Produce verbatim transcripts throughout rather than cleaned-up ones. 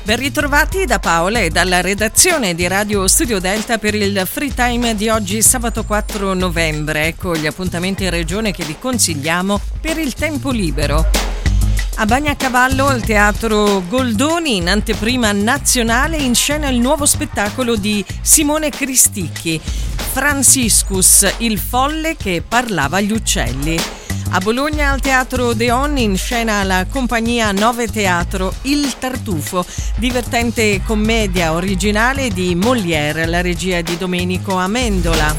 Ben ritrovati da Paola e dalla redazione di Radio Studio Delta per il Free Time di oggi, sabato quattro novembre. Ecco gli appuntamenti in regione che vi consigliamo per il tempo libero. A Bagnacavallo, al Teatro Goldoni, in anteprima nazionale, in scena il nuovo spettacolo di Simone Cristicchi, Franciscus, il folle che parlava agli uccelli. A Bologna, al Teatro Deon, in scena la compagnia Nove Teatro, Il Tartufo, divertente commedia originale di Molière, la regia di Domenico Amendola.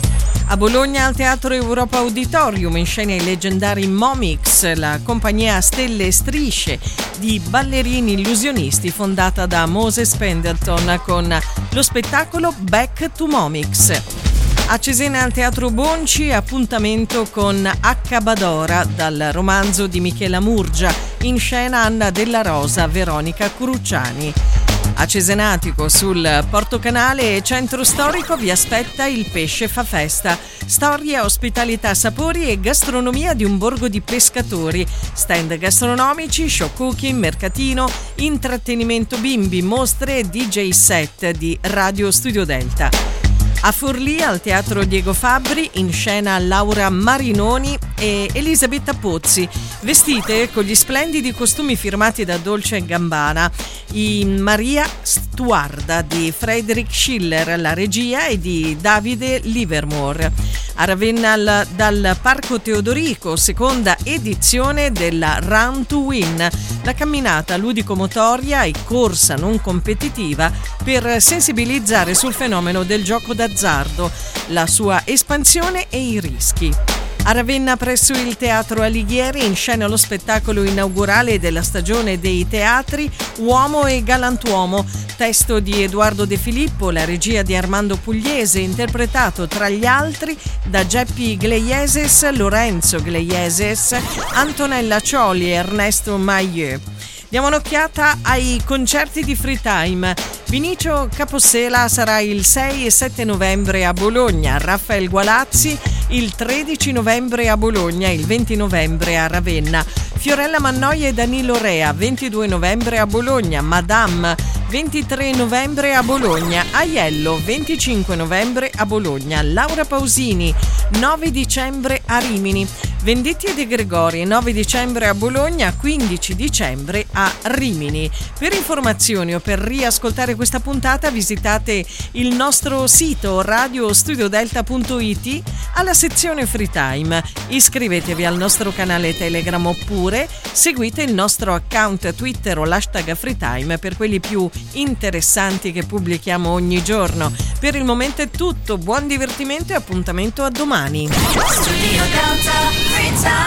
A Bologna, al Teatro Europa Auditorium, in scena i leggendari Momix, la compagnia Stelle e Strisce di ballerini illusionisti fondata da Moses Pendleton, con lo spettacolo Back to Momix. A Cesena, al Teatro Bonci, appuntamento con H. Badora dal romanzo di Michela Murgia, in scena Anna Della Rosa, Veronica Cruciani. A Cesenatico, sul Portocanale Centro Storico, vi aspetta Il Pesce fa festa. Storia, ospitalità, sapori e gastronomia di un borgo di pescatori. Stand gastronomici, show cooking, mercatino, intrattenimento bimbi, mostre e D J set di Radio Studio Delta. A Forlì, al Teatro Diego Fabbri, in scena Laura Marinoni e Elisabetta Pozzi, vestite con gli splendidi costumi firmati da Dolce e Gabbana, in Maria Stuarda di Friedrich Schiller, la regia, e di Davide Livermore. A Ravenna, dal Parco Teodorico, seconda edizione della Run to Win, la camminata ludico-motoria e corsa non competitiva per sensibilizzare sul fenomeno del gioco d'azzardo, la sua espansione e i rischi. A Ravenna, presso il Teatro Alighieri, in scena lo spettacolo inaugurale della stagione dei teatri Uomo e Galantuomo, testo di Edoardo De Filippo, la regia di Armando Pugliese, interpretato tra gli altri da Geppi Gleieses, Lorenzo Gleieses, Antonella Cioli e Ernesto Mailleux. Diamo un'occhiata ai concerti di Free Time. Vinicio Capossela sarà il sei e sette novembre a Bologna, Raffaele Gualazzi il tredici novembre a Bologna, il venti novembre a Ravenna, Fiorella Mannoia e Danilo Rea ventidue novembre a Bologna, Madame ventitré novembre a Bologna, Aiello venticinque novembre a Bologna, Laura Pausini nove dicembre a Rimini, Venditti e De Gregori nove dicembre a Bologna, quindici dicembre a Rimini. Per informazioni o per riascoltare questa puntata visitate il nostro sito radio studio delta punto it alla sezione Free Time. Iscrivetevi al nostro canale Telegram oppure seguite il nostro account Twitter o l'hashtag Free Time per quelli più interessanti che pubblichiamo ogni giorno. Per il momento è tutto, buon divertimento e appuntamento a domani. Studio Delta Free Time.